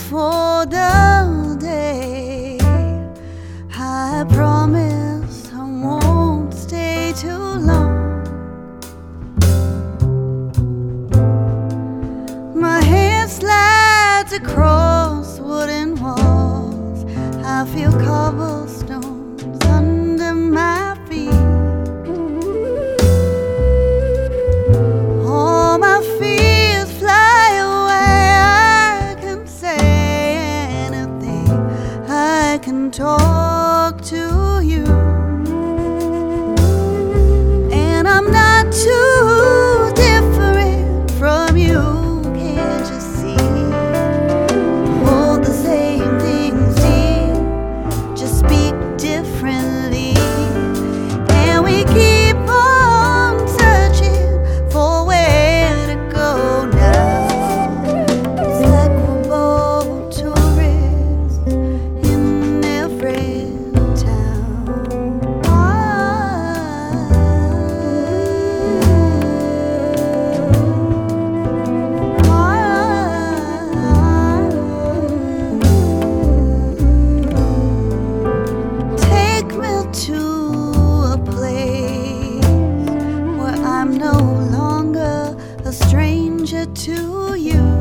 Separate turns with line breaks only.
for the day. I promise I won't stay too long. My hand slides across wooden walls. I feel cobblestones under my feet. All my fears fly away. I can say anything. I can talk to you. And I'm not too different from you. Can't you see? All the same things dear, just speak differently. And we keep on searching for where to go now. It's like we're both tourists in every town. Take me to a place where I'm no longer a stranger to you.